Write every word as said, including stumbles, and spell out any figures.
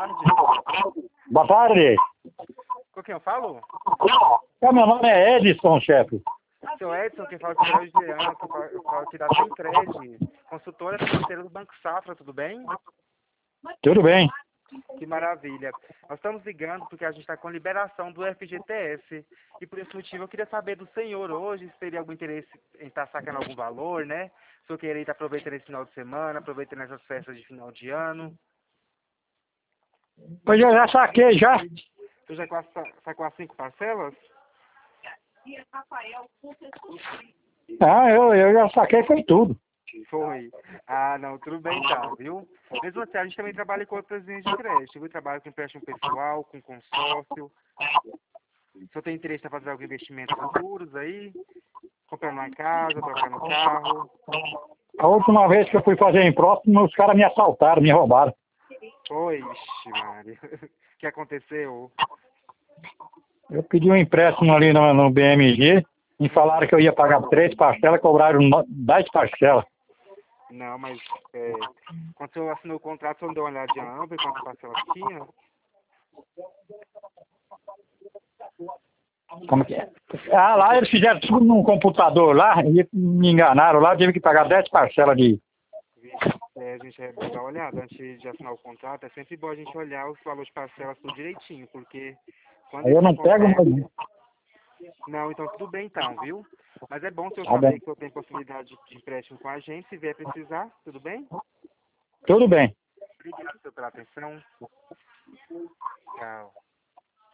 tarde. Boa tarde. Com quem eu falo? É, meu nome é Edson, chefe. Seu Edson, quem fala aqui é o Jean, que eu falo eu falo aqui da Centred, consultora financeira do Banco Safra, tudo bem? Tudo bem. Que maravilha. Nós estamos ligando porque a gente está com liberação do F G T S e por esse motivo eu queria saber do senhor hoje se teria algum interesse em estar sacando algum valor, né? Se eu querer estar aproveitando esse final de semana, aproveitando essas festas de final de ano. Pois eu já saquei, já. Você já sa- sacou as cinco parcelas? Ah, eu, eu já saquei, foi tudo. Foi. Ah, não, tudo bem então, viu? Mesmo assim, a gente também trabalha com outras linhas de crédito, viu? Trabalha com empréstimo pessoal, com consórcio. Se você tem interesse em fazer algum investimento futuros aí, comprando uma casa, trocando carro. A última vez que eu fui fazer empréstimo, os caras me assaltaram, me roubaram. Oi, ixi, Mário. O que aconteceu? Eu pedi um empréstimo ali no, no B M G, me falaram que eu ia pagar três parcelas, cobraram no- dez parcelas. Não, mas é, quando você assinou o contrato, você não deu uma olhadinha não, ver quantas parcelas tinha? Como que é? Ah, lá eles fizeram tudo num computador lá, e me enganaram lá, eu tive que pagar dez parcelas de... Vixe, é, a gente é bom dar uma olhada antes de assinar o contrato. É sempre bom a gente olhar os valores de parcelas tudo direitinho, porque quando Aí eu isso não pego mais. acontece... Não, então tudo bem então, viu? Mas é bom se eu Tá bem. saber que eu tenho possibilidade de empréstimo com a gente, se vier precisar, tudo bem? Tudo bem. Obrigado senhor, pela atenção. Tchau.